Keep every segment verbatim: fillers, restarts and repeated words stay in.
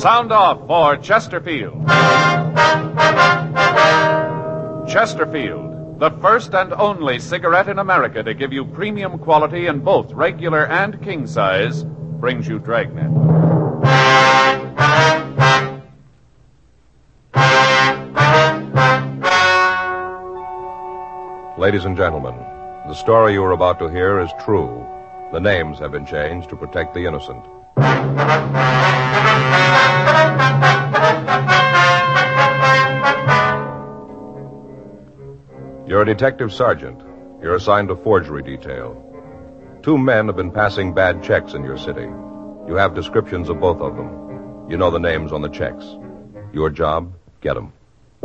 Sound off for Chesterfield. Chesterfield, the first and only cigarette in America to give you premium quality in both regular and king size, brings you Dragnet. Ladies and gentlemen, the story you are about to hear is true. The names have been changed to protect the innocent. You're a detective sergeant. You're assigned to forgery detail. Two men have been passing bad checks in your city. You have descriptions of both of them. You know the names on the checks. Your job, get them.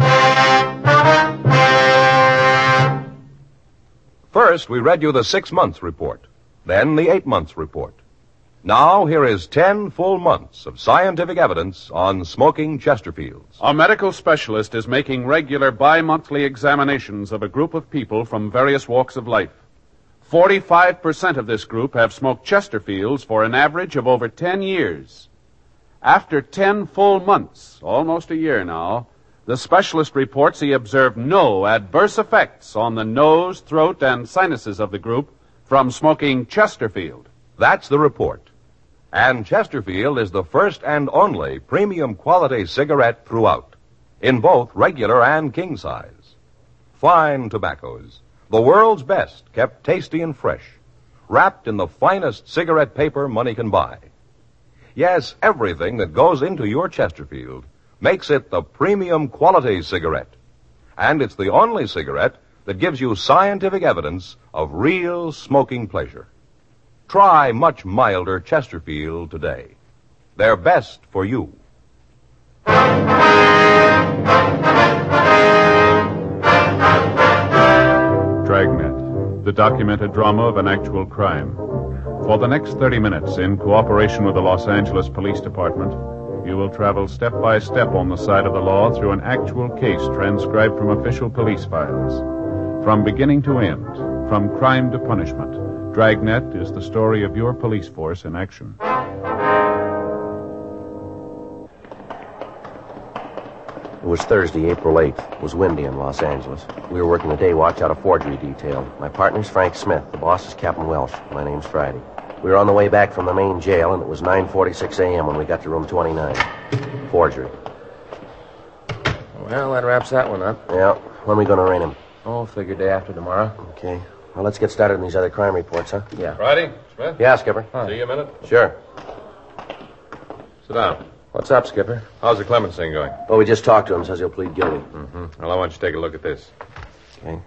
First, we read you the six months report, then the eight months report. Now, here is ten full months of scientific evidence on smoking Chesterfields. A medical specialist is making regular bi-monthly examinations of a group of people from various walks of life. Forty-five percent of this group have smoked Chesterfields for an average of over ten years. After ten full months, almost a year now, the specialist reports he observed no adverse effects on the nose, throat, and sinuses of the group from smoking Chesterfield. That's the report. And Chesterfield is the first and only premium quality cigarette throughout, in both regular and king size. Fine tobaccos, the world's best, kept tasty and fresh, wrapped in the finest cigarette paper money can buy. Yes, everything that goes into your Chesterfield makes it the premium quality cigarette. And it's the only cigarette that gives you scientific evidence of real smoking pleasure. Try much milder Chesterfield today. They're best for you. Dragnet, the documented drama of an actual crime. For the next thirty minutes, in cooperation with the Los Angeles Police Department, you will travel step by step on the side of the law through an actual case transcribed from official police files. From beginning to end, from crime to punishment, Dragnet is the story of your police force in action. It was Thursday, April eighth. It was windy in Los Angeles. We were working a day watch out of forgery detail. My partner's Frank Smith. The boss is Captain Welsh. My name's Friday. We were on the way back from the main jail, and it was nine forty-six a.m. when we got to room twenty-nine. Forgery. Well, that wraps that one up. Yeah. When are we going to arraign him? Oh, figure day after tomorrow. Okay. Well, let's get started on these other crime reports, huh? Yeah. Friday, Smith? Yeah, Skipper. Huh. See you a minute? Sure. Sit down. What's up, Skipper? How's the Clemens thing going? Well, we just talked to him. Says he'll plead guilty. Mm-hmm. Well, I want you to take a look at this. Okay.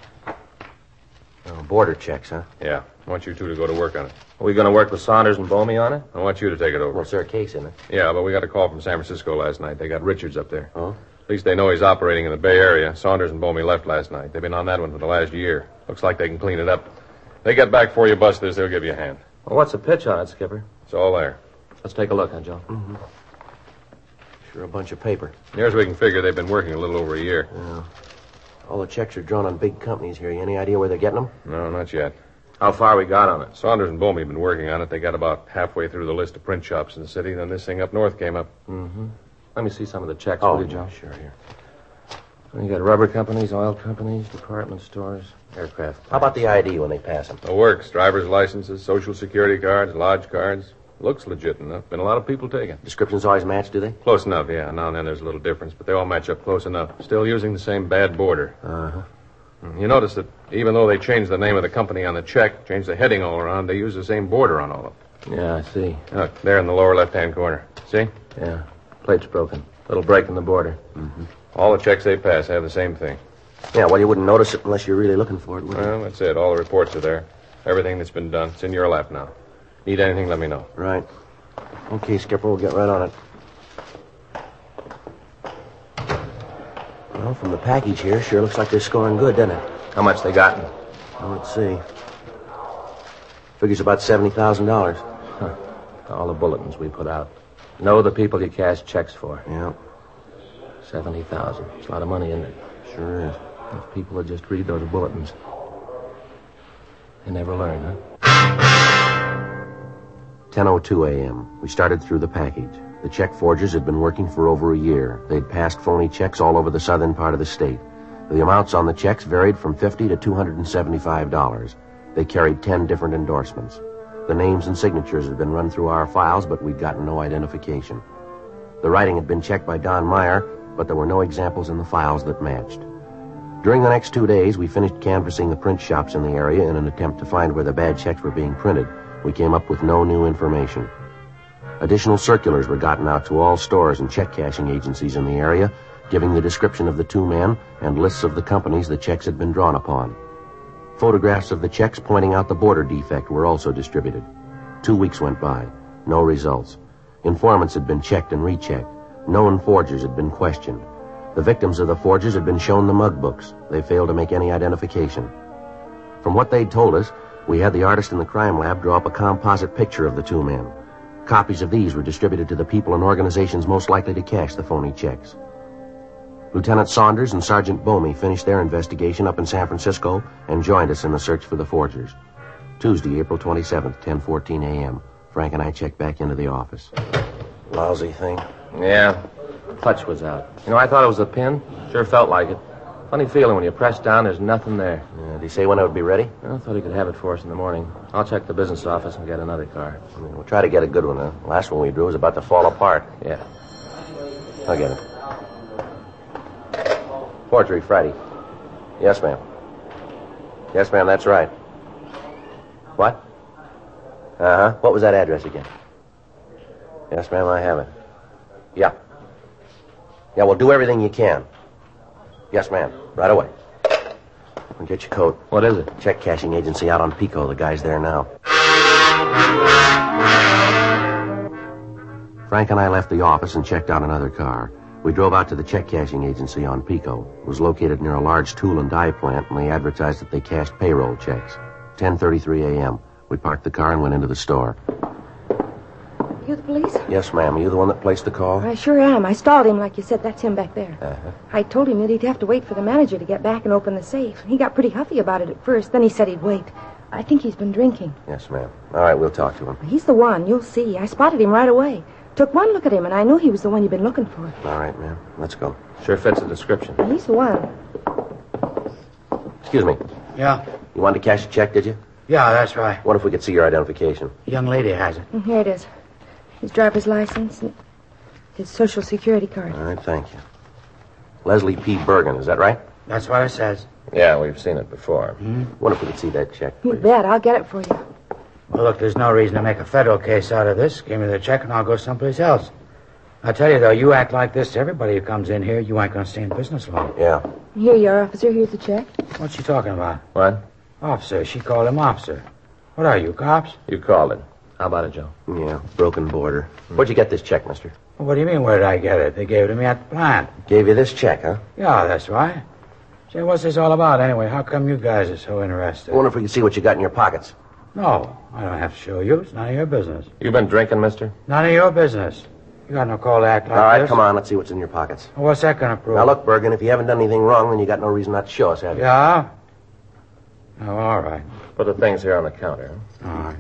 Oh, border checks, huh? Yeah. I want you two to go to work on it. Are we going to work with Saunders and Bomey on it? I want you to take it over. Well, is there a case in it? Yeah, but we got a call from San Francisco last night. They got Richards up there. Oh? At least they know he's operating in the Bay Area. Saunders and Bomey left last night. They've been on that one for the last year. Looks like they can clean it up. They get back for you, Busters. They'll give you a hand. Well, what's the pitch on it, Skipper? It's all there. Let's take a look, huh, Joe? Mm-hmm. Sure, a bunch of paper. Near as we can figure, they've been working a little over a year. Yeah. All the checks are drawn on big companies here. You any idea where they're getting them? No, not yet. How far we got on it? Saunders and Bomey have been working on it. They got about halfway through the list of print shops in the city. Then this thing up north came up. Mm-hmm. Let me see some of the checks, Oh, will you, Joe? sure, here. You got rubber companies, oil companies, department stores, aircraft. How about the I D when they pass them? The works, driver's licenses, social security cards, lodge cards. Looks legit enough. Been a lot of people taken. Descriptions always match, do they? Close enough, yeah. Now and then there's a little difference, but they all match up close enough. Still using the same bad border. Uh-huh. You notice that even though they changed the name of the company on the check, changed the heading all around, they use the same border on all of them. Yeah, I see. Look, there in the lower left-hand corner. See? Yeah. Plate's broken. Little break in the border. Mm-hmm. All the checks they pass have the same thing. Yeah, well, you wouldn't notice it unless you're really looking for it, would you? Well, that's it. All the reports are there. Everything that's been done. It's in your lap now. Need anything, let me know. Right. Okay, Skipper, we'll get right on it. Well, from the package here, sure looks like they're scoring good, doesn't it? How much they gotten? Well, let's see. Figures about seventy thousand dollars. Huh. All the bulletins we put out. Know the people you cash checks for. Yeah. seventy thousand. It's a lot of money, isn't it? Sure is. If people would just read those bulletins. They never learn, huh? ten oh two a.m. We started through the package. The check forgers had been working for over a year. They'd passed phony checks all over the southern part of the state. The amounts on the checks varied from fifty dollars to two hundred seventy-five dollars. They carried ten different endorsements. The names and signatures had been run through our files, but we'd gotten no identification. The writing had been checked by Don Meyer, but there were no examples in the files that matched. During the next two days, we finished canvassing the print shops in the area in an attempt to find where the bad checks were being printed. We came up with no new information. Additional circulars were gotten out to all stores and check cashing agencies in the area, giving the description of the two men and lists of the companies the checks had been drawn upon. Photographs of the checks pointing out the border defect were also distributed. Two weeks went by. No results. Informants had been checked and rechecked. Known forgers had been questioned. The victims of the forgers had been shown the mug books. They failed to make any identification. From what they'd told us, we had the artist in the crime lab draw up a composite picture of the two men. Copies of these were distributed to the people and organizations most likely to cash the phony checks. Lieutenant Saunders and Sergeant Bomey finished their investigation up in San Francisco and joined us in the search for the forgers. Tuesday, April twenty-seventh, ten fourteen a.m. Frank and I checked back into the office. Lousy thing. Yeah, clutch was out. You know, I thought it was a pin. Sure felt like it. Funny feeling when you press down, there's nothing there. Uh, did he say when it would be ready? I thought he could have it for us in the morning. I'll check the business office and get another car. I mean, we'll try to get a good one. Huh? The last one we drew was about to fall apart. Yeah. I'll get it. Forgery, Friday. Yes, ma'am. Yes, ma'am, that's right. What? Uh-huh. What was that address again? Yes, ma'am, I have it. Yeah. Yeah, well, do everything you can. Yes, ma'am. Right away. And get your coat. What is it? Check cashing agency out on Pico. The guy's there now. Frank and I left the office and checked out another car. We drove out to the check cashing agency on Pico. It was located near a large tool and die plant, and they advertised that they cashed payroll checks. ten thirty-three a.m. We parked the car and went into the store. You the police? Yes, ma'am. Are you the one that placed the call? I sure am. I stalled him like you said. That's him back there. Uh-huh. I told him that he'd have to wait for the manager to get back and open the safe. He got pretty huffy about it at first. Then he said he'd wait. I think he's been drinking. Yes, ma'am. All right, we'll talk to him. He's the one. You'll see. I spotted him right away. Took one look at him, and I knew he was the one you've been looking for. All right, ma'am. Let's go. Sure fits the description. He's the one. Excuse me. Yeah. You wanted to cash a check, did you? Yeah, that's right. What if we could see your identification? Young lady has it. And here it is. His driver's license and his social security card. All right, thank you. Leslie P. Bergen, is that right? That's what it says. Yeah, we've seen it before. Hmm? What if we could see that check, You please? bet. I'll get it for you. Well, look, there's no reason to make a federal case out of this. Give me the check and I'll go someplace else. I tell you, though, you act like this to everybody who comes in here, you ain't going to stay in business long. Yeah. Here you are, officer. Here's the check. What's she talking about? What? Officer. She called him officer. What are you, cops? You called it. How about it, Joe? Yeah, broken border. Where'd you get this check, mister? Well, what do you mean, where did I get it? They gave it to me at the plant. Gave you this check, huh? Yeah, that's right. Say, what's this all about anyway? How come you guys are so interested? I wonder if we could see what you got in your pockets. No, I don't have to show you. It's none of your business. You been drinking, mister? None of your business. You got no call to act like All right, this. come on, let's see what's in your pockets. Well, what's that going to prove? Now, look, Bergen, if you haven't done anything wrong, then you got no reason not to show us, have you? Yeah? Oh, all right. Put the things here on the counter. All right.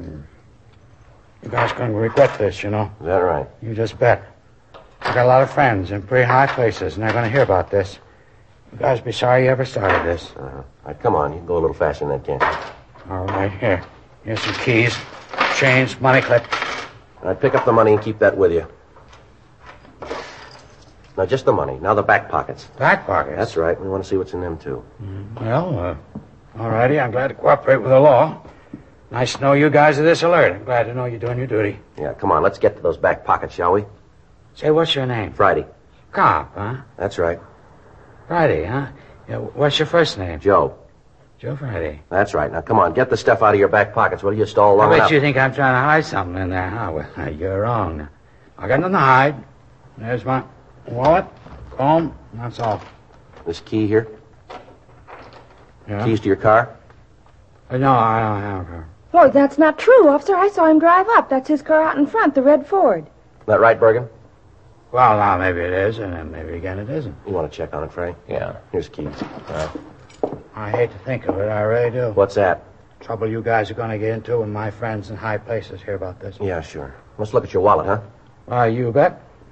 You guys going to regret this, you know. Is that right? You just bet. I got a lot of friends in pretty high places, and they're going to hear about this. You guys be sorry you ever started this. Uh-huh. All right, come on, you can go a little faster than that, can't you? All right, here. Here's some keys, chains, money clip. All right, pick up the money and keep that with you. Now, just the money. Now the back pockets. Back pockets? That's right. We want to see what's in them, too. Well, uh, all righty. I'm glad to cooperate with the law. Nice to know you guys are this alert. I'm glad to know you're doing your duty. Yeah, come on, let's get to those back pockets, shall we? Say, what's your name? Friday. Cop, huh? That's right. Friday, huh? Yeah, what's your first name? Joe. Joe Friday. That's right. Now, come on, get the stuff out of your back pockets. Will you stall long I bet enough? you think I'm trying to hide something in there, huh? Well, you're wrong. Now, I got nothing to hide. There's my wallet, comb, that's all. This key here? Yeah? Keys to your car? Uh, no, I don't have her. Boy, that's not true, officer. I saw him drive up. That's his car out in front, the red Ford. That right, Bergen? Well, now, maybe it is, and then maybe again it isn't. You want to check on it, Frank? Yeah. Here's keys. Uh, I hate to think of it, I really do. What's that? Trouble you guys are going to get into when my friends in high places hear about this. Yeah, sure. Let's look at your wallet, huh? Why, you bet.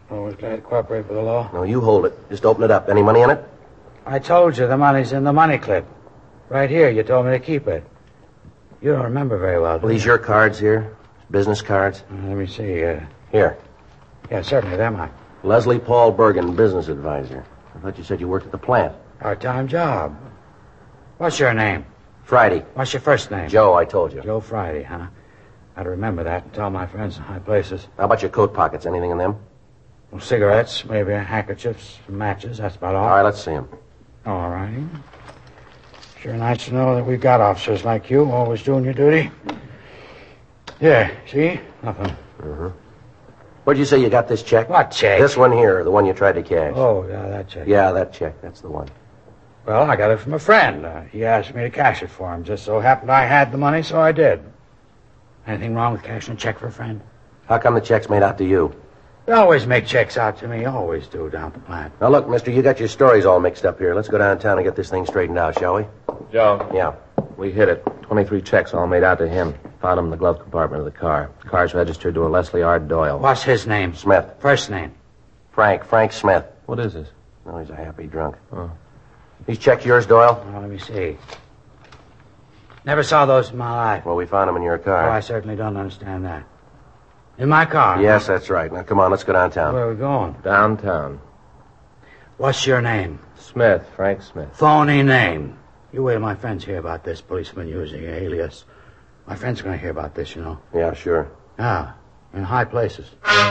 Always glad to cooperate with the law. No, you hold it. Just open it up. Any money in it? I told you the money's in the money clip. Right here, you told me to keep it. You don't remember very well, do Well, these you? your cards here? Business cards? Uh, Let me see. Uh, Here. yeah, certainly, they're mine. Leslie Paul Bergen, business advisor. I thought you said you worked at the plant. Part-time job. What's your name? Friday. What's your first name? Joe, I told you. Joe Friday, huh? I'd remember that and tell my friends in high places. How about your coat pockets? Anything in them? Well, cigarettes, maybe handkerchiefs, matches, that's about all. All right, let's see them. All righty. Sure nice to know that we've got officers like you, always doing your duty. Yeah, see? Nothing. Mm-hmm. Where'd you say you got this check? What check? This one here, the one you tried to cash. Oh, yeah, that check. Yeah, that check. That's the one. Well, I got it from a friend. Uh, he asked me to cash it for him. Just so happened I had the money, so I did. Anything wrong with cashing a check for a friend? How come the check's made out to you? They always make checks out to me. Always do down at the plant. Now, look, mister, you got your stories all mixed up here. Let's go downtown and get this thing straightened out, shall we? Joe, Yeah. we hit it. twenty-three checks all made out to him. Found them in the glove compartment of the car. The car's registered to a Leslie R. Doyle. What's his name? Smith. First name. Frank. Frank Smith. What is this? Oh, he's a happy drunk. Oh. These checks yours, Doyle? Oh, let me see. Never saw those in my life. Well, we found them in your Oh, car. I certainly don't understand that. In my car? Yes, that's right. Now, come on, let's go downtown. Where are we going? Downtown. What's your name? Smith, Frank Smith. Phony name. You wait till my friends hear about this policeman using your alias. My friends are going to hear about this, you know. Yeah, sure. Ah, in high places.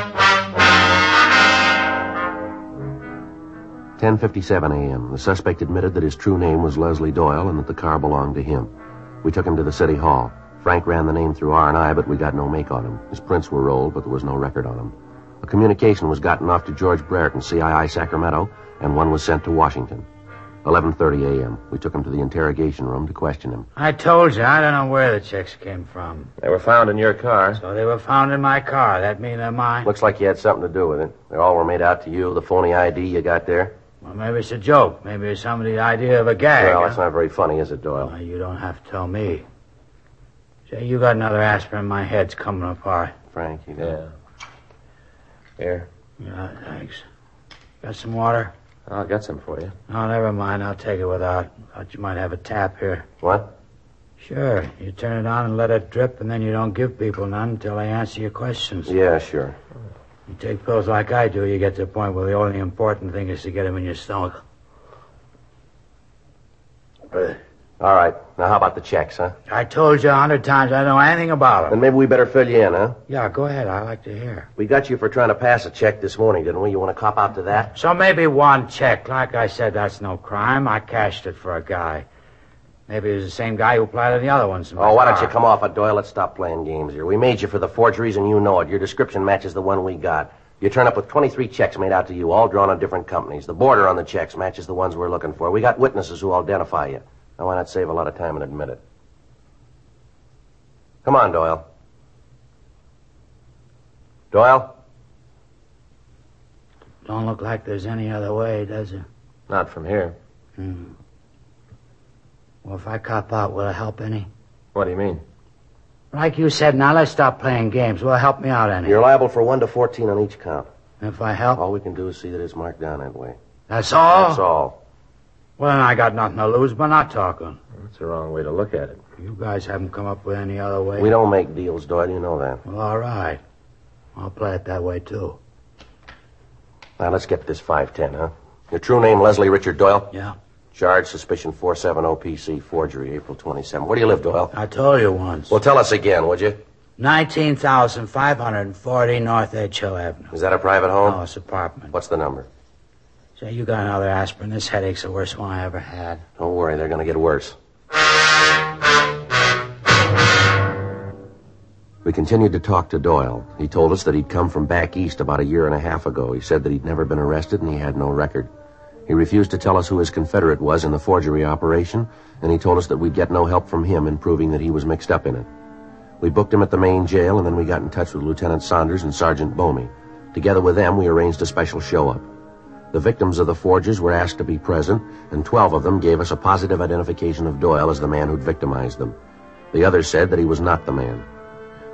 ten fifty-seven a.m. The suspect admitted that his true name was Leslie Doyle and that the car belonged to him. We took him to the city hall. Frank ran the name through R and I, but we got no make on him. His prints were rolled, but there was no record on him. A communication was gotten off to George Brereton, C I I Sacramento, and one was sent to Washington. eleven thirty a.m. We took him to the interrogation room to question him. I told you, I don't know where the checks came from. They were found in your car. So they were found in my car. That mean they're mine? Looks like you had something to do with it. They all were made out to you, the phony I D you got there. Well, maybe it's a joke. Maybe it's somebody's idea of a gag. Well, huh? that's not very funny, is it, Doyle? Well, you don't have to tell me. Say, you got another aspirin. My head's coming apart. Frank, you got Yeah. Here. Yeah, thanks. Got some water? I'll get some for you. No, never mind. I'll take it without. Thought you might have a tap here. What? Sure. You turn it on and let it drip, and then you don't give people none until they answer your questions. Yeah, sure. You take pills like I do, you get to the point where the only important thing is to get them in your stomach. Uh, All right. Now, how about the checks, huh? I told you a hundred times I don't know anything about Then them. maybe we better fill you in, huh? Yeah, go ahead. I like to hear. We got you for trying to pass a check this morning, didn't we? You want to cop out to that? So maybe one check. Like I said, that's no crime. I cashed it for a guy. Maybe it was the same guy who planted the other ones in my Oh, why don't car. you come off it, Doyle? Let's stop playing games here. We made you for the forgeries, and you know it. Your description matches the one we got. You turn up with twenty-three checks made out to you, all drawn on different companies. The border on the checks matches the ones we're looking for. We got witnesses who identify you. Now, why not save a lot of time and admit it? Come on, Doyle. Doyle? Don't look like there's any other way, does it? Not from here. Hmm. Well, if I cop out, will it help any? What do you mean? Like you said, now let's stop playing games. Will it help me out any? You're liable for one to fourteen on each count. If I help? All we can do is see that it's marked down that way. That's all? That's all. Well, then I got nothing to lose by not talking. That's the wrong way to look at it. You guys haven't come up with any other way. We don't make deals, Doyle. You know that. Well, all right. I'll play it that way, too. Now, let's get this five ten, huh? Your true name, Leslie Richard Doyle? Yeah. Charge, suspicion four seventy P C, forgery, April twenty-seventh. Where do you live, Doyle? I told you once. Well, tell us again, would you? nineteen thousand five hundred forty North Edge Hill Avenue. Is that a private home? Oh, it's apartment. What's the number? Say, you got another aspirin. This headache's the worst one I ever had. Don't worry, they're going to get worse. We continued to talk to Doyle. He told us that he'd come from back east about a year and a half ago. He said that he'd never been arrested and he had no record. He refused to tell us who his confederate was in the forgery operation, and he told us that we'd get no help from him in proving that he was mixed up in it. We booked him at the main jail, and then we got in touch with Lieutenant Saunders and Sergeant Bomey. Together with them, we arranged a special show-up. The victims of the forgers were asked to be present, and twelve of them gave us a positive identification of Doyle as the man who'd victimized them. The others said that he was not the man.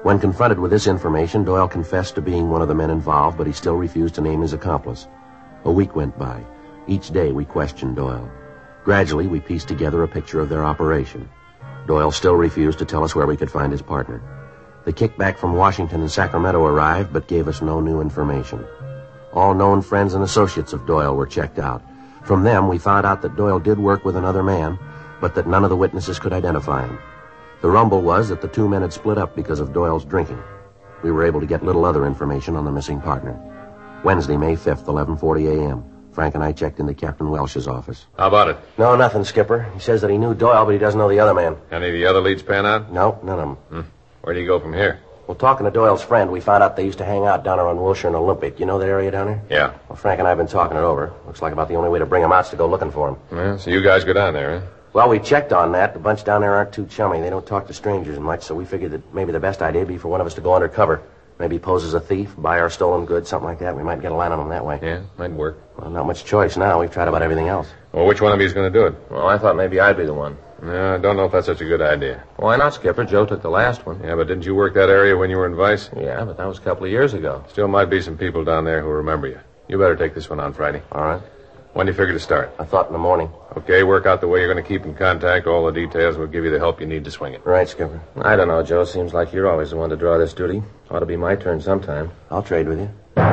When confronted with this information, Doyle confessed to being one of the men involved, but he still refused to name his accomplice. A week went by. Each day we questioned Doyle. Gradually, we pieced together a picture of their operation. Doyle still refused to tell us where we could find his partner. The kickback from Washington and Sacramento arrived, but gave us no new information. All known friends and associates of Doyle were checked out. From them, we found out that Doyle did work with another man, but that none of the witnesses could identify him. The rumble was that the two men had split up because of Doyle's drinking. We were able to get little other information on the missing partner. Wednesday, May fifth, eleven forty a.m. Frank and I checked into Captain Welsh's office. How about it? No, nothing, Skipper. He says that he knew Doyle, but he doesn't know the other man. Any of the other leads pan out? No, none of them. Hmm. Where do you go from here? Well, talking to Doyle's friend, we found out they used to hang out down there on Wilshire and Olympic. You know that area down there? Yeah. Well, Frank and I have been talking it over. Looks like about the only way to bring him out is to go looking for him. Yeah, so you guys go down there, huh? Well, we checked on that. The bunch down there aren't too chummy. They don't talk to strangers much, so we figured that maybe the best idea would be for one of us to go undercover. Maybe pose as a thief, buy our stolen goods, something like that. We might get a line on them that way. Yeah, might work. Well, not much choice now. We've tried about everything else. Well, which one of you is going to do it? Well, I thought maybe I'd be the one. Yeah, I don't know if that's such a good idea. Why not, Skipper? Joe took the last one. Yeah, but didn't you work that area when you were in Vice? Yeah, but that was a couple of years ago. Still might be some people down there who remember you. You better take this one on Friday. All right. When do you figure to start? I thought in the morning. Okay, work out the way you're going to keep in contact. All the details will give you the help you need to swing it. Right, Skipper. I don't know, Joe. Seems like you're always the one to draw this duty. Ought to be my turn sometime. I'll trade with you.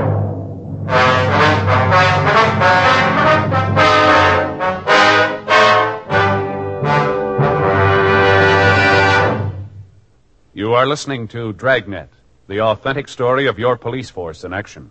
You are listening to Dragnet, the authentic story of your police force in action.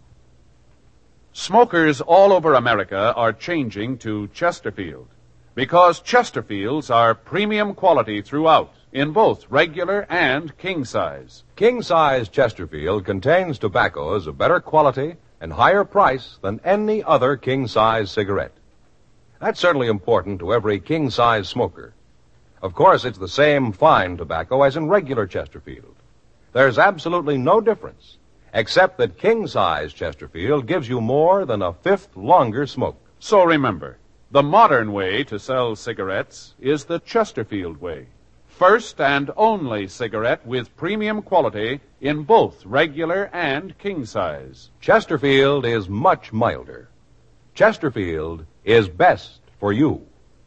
Smokers all over America are changing to Chesterfield because Chesterfields are premium quality throughout in both regular and king size. King size Chesterfield contains tobaccos of better quality and higher price than any other king size cigarette. That's certainly important to every king size smoker. Of course, it's the same fine tobacco as in regular Chesterfield. There's absolutely no difference, except that king-size Chesterfield gives you more than a fifth longer smoke. So remember, the modern way to sell cigarettes is the Chesterfield way. First and only cigarette with premium quality in both regular and king size. Chesterfield is much milder. Chesterfield is best for you.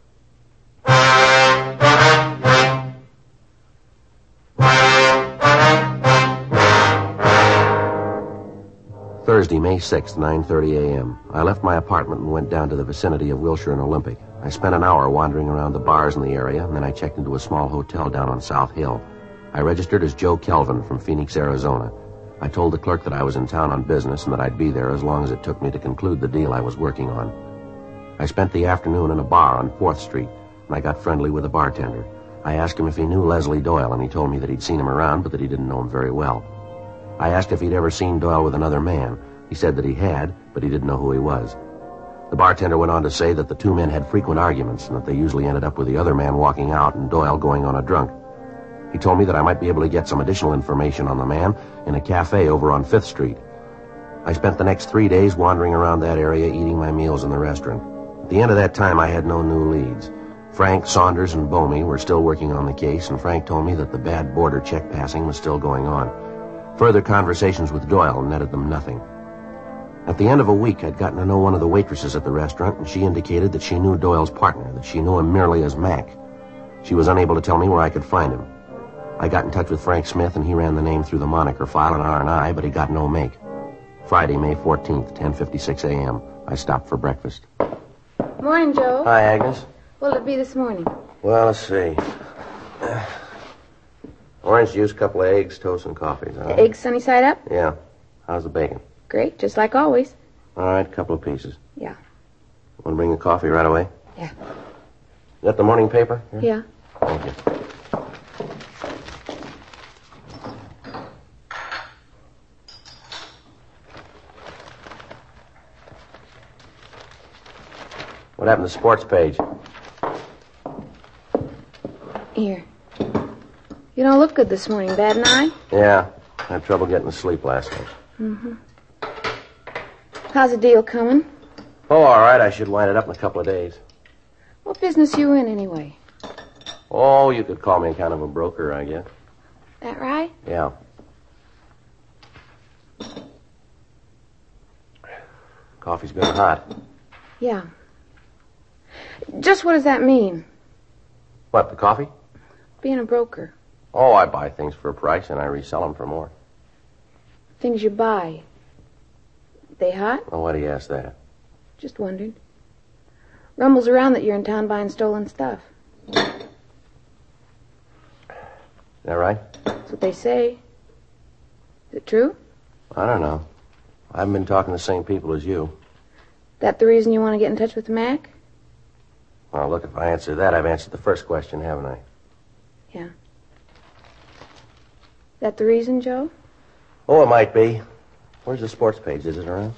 Thursday, May sixth, nine thirty a.m. I left my apartment and went down to the vicinity of Wilshire and Olympic. I spent an hour wandering around the bars in the area, and then I checked into a small hotel down on South Hill. I registered as Joe Kelvin from Phoenix, Arizona. I told the clerk that I was in town on business and that I'd be there as long as it took me to conclude the deal I was working on. I spent the afternoon in a bar on fourth street, and I got friendly with the bartender. I asked him if he knew Leslie Doyle, and he told me that he'd seen him around, but that he didn't know him very well. I asked if he'd ever seen Doyle with another man. He said that he had, but he didn't know who he was. The bartender went on to say that the two men had frequent arguments and that they usually ended up with the other man walking out and Doyle going on a drunk. He told me that I might be able to get some additional information on the man in a cafe over on fifth street. I spent the next three days wandering around that area, eating my meals in the restaurant. At the end of that time, I had no new leads. Frank, Saunders, and Bomey were still working on the case, and Frank told me that the bad border check passing was still going on. Further conversations with Doyle netted them nothing. At the end of a week, I'd gotten to know one of the waitresses at the restaurant, and she indicated that she knew Doyle's partner, that she knew him merely as Mac. She was unable to tell me where I could find him. I got in touch with Frank Smith, and he ran the name through the moniker file in R and I, but he got no make. Friday, May fourteenth, ten fifty-six a.m. I stopped for breakfast. Morning, Joe. Hi, Agnes. What'll it be this morning? Well, let's see. Uh, orange juice, couple of eggs, toast, and coffee. Huh? Eggs sunny side up? Yeah. How's the bacon? Great, just like always. All right, couple of pieces. Yeah. Want to bring the coffee right away? Yeah. Is that the morning paper? Yeah. Thank you. What happened to the sports page? Here. You don't look good this morning, bad an eye? Yeah. I had trouble getting to sleep last night. Mm-hmm. How's the deal coming? Oh, all right. I should wind it up in a couple of days. What business you in, anyway? Oh, you could call me kind of a broker, I guess. That right? Yeah. Coffee's been hot. Yeah. Just what does that mean, What, the coffee? being a broker? Oh, I buy things for a price and I resell them for more. Things you buy. They hot? Well, why do you ask that? Just wondered. Rumbles around that you're in town buying stolen stuff. Is that right? That's what they say. Is it true? I don't know. I haven't been talking to the same people as you. That the reason you want to get in touch with Mac? Well, look, if I answer that, I've answered the first question, haven't I? Yeah. That the reason, Joe? Oh, it might be. Where's the sports page? Is it around?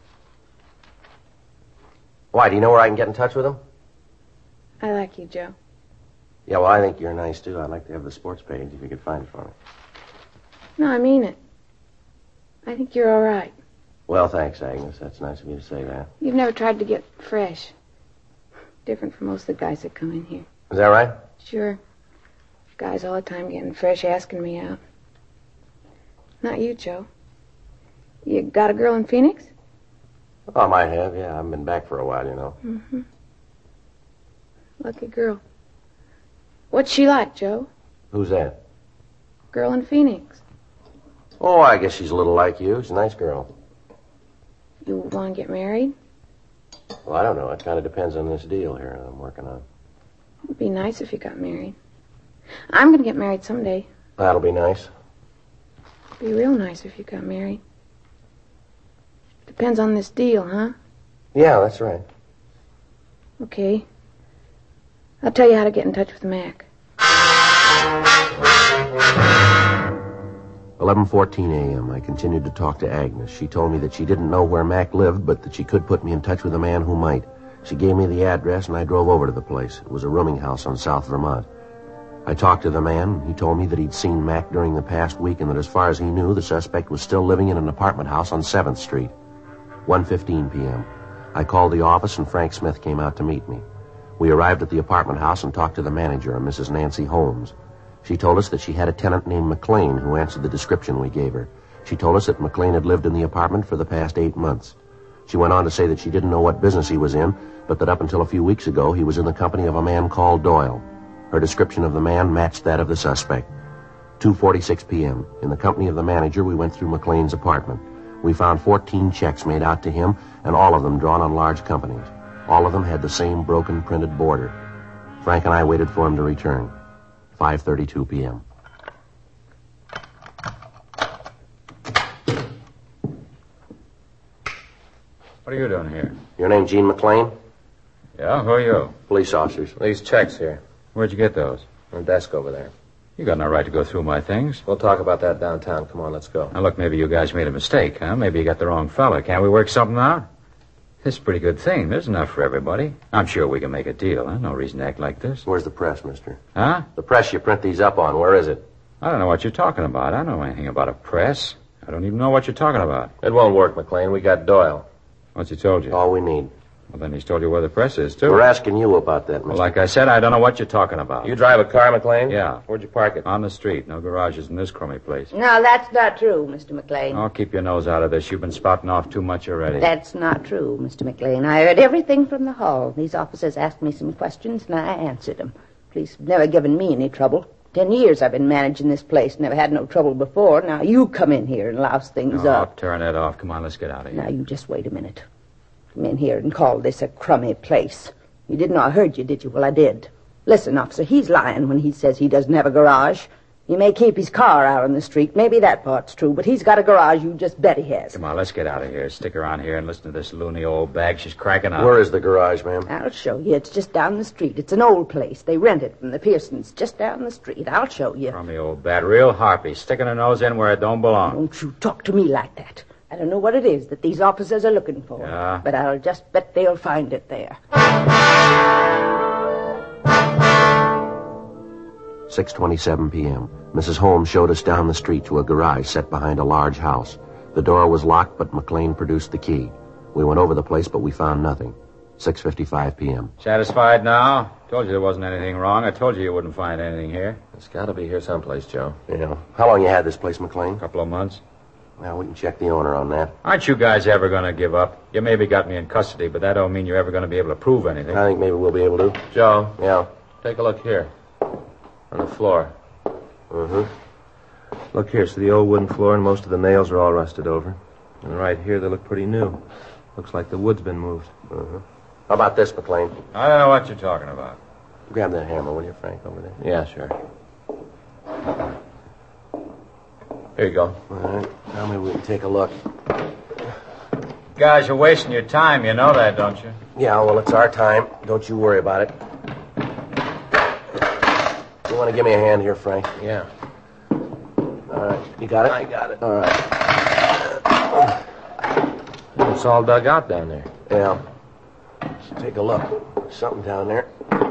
Why, do you know where I can get in touch with them? I like you, Joe. Yeah, well, I think you're nice, too. I'd like to have the sports page if you could find it for me. No, I mean it. I think you're all right. Well, thanks, Agnes. That's nice of you to say that. You've never tried to get fresh. Different from most of the guys that come in here. Is that right? Sure. Guys all the time getting fresh, asking me out. Not you, Joe. You got a girl in Phoenix? Oh, I might have, yeah. I haven't been back for a while, you know. Mm-hmm. Lucky girl. What's she like, Joe? Who's that? Girl in Phoenix. Oh, I guess she's a little like you. She's a nice girl. You want to get married? Well, I don't know. It kind of depends on this deal here I'm working on. It'd be nice if you got married. I'm going to get married someday. That'll be nice. It'd be real nice if you got married. Depends on this deal, huh? Yeah, that's right. Okay. I'll tell you how to get in touch with Mac. eleven fourteen a.m. I continued to talk to Agnes. She told me that she didn't know where Mac lived, but that she could put me in touch with a man who might. She gave me the address, and I drove over to the place. It was a rooming house on South Vermont. I talked to the man. He told me that he'd seen Mac during the past week and that as far as he knew, the suspect was still living in an apartment house on seventh street. one fifteen p.m. I called the office, and Frank Smith came out to meet me. We arrived at the apartment house and talked to the manager, Missus Nancy Holmes. She told us that she had a tenant named McLean who answered the description we gave her. She told us that McLean had lived in the apartment for the past eight months. She went on to say that she didn't know what business he was in, but that up until a few weeks ago he was in the company of a man called Doyle. Her description of the man matched that of the suspect. two forty-six p.m. In the company of the manager, we went through McLean's apartment. We found fourteen checks made out to him, and all of them drawn on large companies. All of them had the same broken printed border. Frank and I waited for him to return. five thirty-two p.m. What are you doing here? Your name Gene McLean? Yeah, who are you? Police officers. These checks here. Where'd you get those? On the desk over there. You got no right to go through my things. We'll talk about that downtown. Come on, let's go. Now, look, maybe you guys made a mistake, huh? Maybe you got the wrong fella. Can't we work something out? This is a pretty good thing. There's enough for everybody. I'm sure we can make a deal, huh? No reason to act like this. Where's the press, mister? Huh? The press you print these up on, where is it? I don't know what you're talking about. I don't know anything about a press. I don't even know what you're talking about. It won't work, McLean. We got Doyle. What's he told you? All we need. Well, then he's told you where the press is, too. We're asking you about that, mister. Well, like I said, I don't know what you're talking about. You drive a car, McLean? Yeah. Where'd you park it? On the street. No garages in this crummy place. No, that's not true, Mister McLean. Oh, keep your nose out of this. You've been spouting off too much already. That's not true, Mister McLean. I heard everything from the hall. These officers asked me some questions, and I answered them. Police have never given me any trouble. Ten years I've been managing this place. Never had no trouble before. Now you come in here and louse things oh, up. Turn that off. Come on, let's get out of here. Now, you just wait a minute. Come in here and call this a crummy place. You didn't know I heard you, did you? Well, I did. Listen, officer, he's lying when he says he doesn't have a garage. He may keep his car out on the street. Maybe that part's true, but he's got a garage. You just bet he has. Come on, let's get out of here. Stick around here and listen to this loony old bag. She's cracking up. Where is the garage, ma'am? I'll show you. It's just down the street. It's an old place. They rent it from the Pearsons, just down the street. I'll show you. Crummy old bat. Real harpy. Sticking her nose in where it don't belong. Don't you talk to me like that. I don't know what it is that these officers are looking for. Yeah? But I'll just bet they'll find it there. six twenty-seven p.m. Missus Holmes showed us down the street to a garage set behind a large house. The door was locked, but McLean produced the key. We went over the place, but we found nothing. six fifty-five p.m. Satisfied now? Told you there wasn't anything wrong. I told you you wouldn't find anything here. It's got to be here someplace, Joe. Yeah. How long you had this place, McLean? A couple of months. Well, we can check the owner on that. Aren't you guys ever going to give up? You maybe got me in custody, but that don't mean you're ever going to be able to prove anything. I think maybe we'll be able to. Joe, Yeah. take a look here. On the floor. Mm-hmm. Look here, see the old wooden floor, and most of the nails are all rusted over. And right here, they look pretty new. Looks like the wood's been moved. Mm-hmm. How about this, McLean? I don't know what you're talking about. Grab that hammer, will you, Frank, over there? Yeah, sure. Here you go. All right. Now maybe we can take a look. Guys, you're wasting your time. You know that, don't you? Yeah, well, it's our time. Don't you worry about it. You want to give me a hand here, Frank? Yeah. All right. You got it? I got it. All right. It's all dug out down there. Yeah. Let's take a look. There's something down there.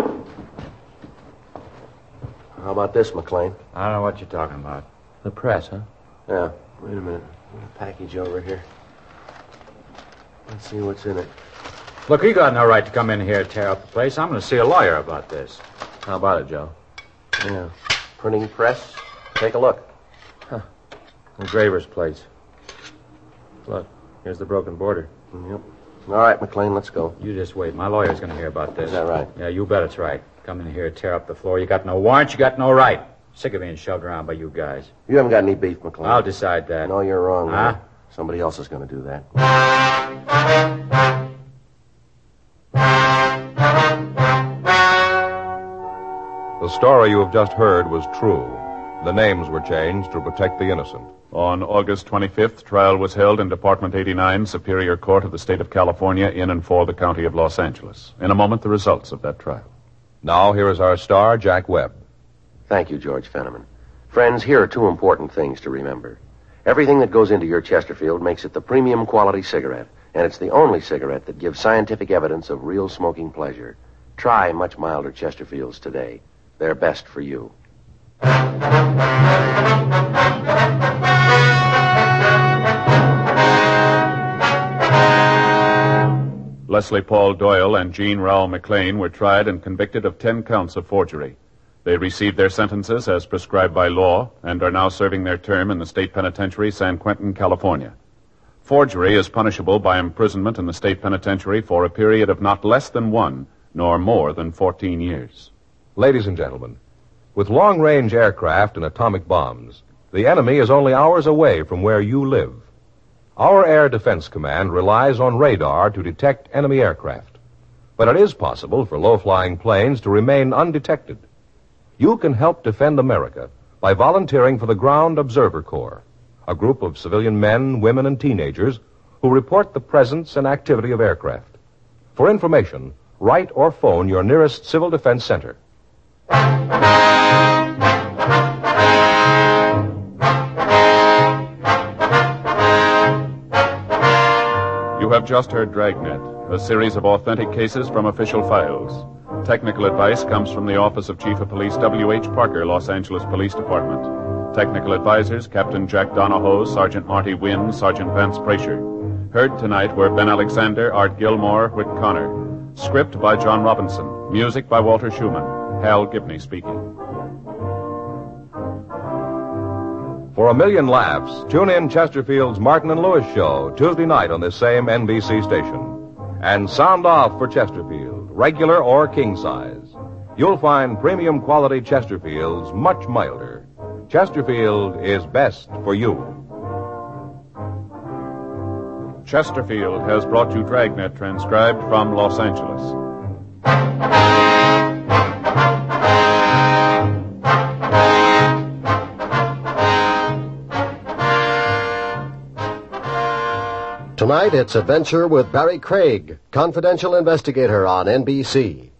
How about this, McLean? I don't know what you're talking about. The press, huh? Yeah. Wait a minute. There's a package over here. Let's see what's in it. Look, you got no right to come in here and tear up the place. I'm going to see a lawyer about this. How about it, Joe? Yeah. Printing press. Take a look. Huh. Engraver's plates. Look, here's the broken border. Yep. All right, McLean, let's go. You just wait. My lawyer's going to hear about this. Is that right? Yeah, you bet it's right. Come in here and tear up the floor. You got no warrant. You got no right. Sick of being shoved around by you guys. You haven't got any beef, McLean. I'll decide that. No, you're wrong. Huh? Man. Somebody else is going to do that. The story you have just heard was true. The names were changed to protect the innocent. On August twenty-fifth, trial was held in Department eighty-nine, Superior Court of the State of California, in and for the County of Los Angeles. In a moment, the results of that trial. Now, here is our star, Jack Webb. Thank you, George Fenneman. Friends, here are two important things to remember. Everything that goes into your Chesterfield makes it the premium quality cigarette, and it's the only cigarette that gives scientific evidence of real smoking pleasure. Try much milder Chesterfields today. They're best for you. Leslie Paul Doyle and Jean Rowell McLean were tried and convicted of ten counts of forgery. They received their sentences as prescribed by law and are now serving their term in the state penitentiary, San Quentin, California. Forgery is punishable by imprisonment in the state penitentiary for a period of not less than one, nor more than fourteen years. Ladies and gentlemen, with long-range aircraft and atomic bombs, the enemy is only hours away from where you live. Our Air Defense Command relies on radar to detect enemy aircraft. But it is possible for low-flying planes to remain undetected. You can help defend America by volunteering for the Ground Observer Corps, a group of civilian men, women, and teenagers who report the presence and activity of aircraft. For information, write or phone your nearest Civil Defense Center. You have just heard Dragnet, a series of authentic cases from official files. Technical advice comes from the Office of Chief of Police W H Parker, Los Angeles Police Department. Technical advisors, Captain Jack Donahoe, Sergeant Marty Wynn, Sergeant Vance Brasher. Heard tonight were Ben Alexander, Art Gilmore, Whit Connor. Script by John Robinson. Music by Walter Schumann. Hal Gibney speaking. For a million laughs, tune in Chesterfield's Martin and Lewis show Tuesday night on this same N B C station. And sound off for Chesterfield, regular or king size. You'll find premium quality Chesterfields much milder. Chesterfield is best for you. Chesterfield has brought you Dragnet, transcribed from Los Angeles. Tonight, it's Adventure with Barry Craig, confidential investigator on N B C.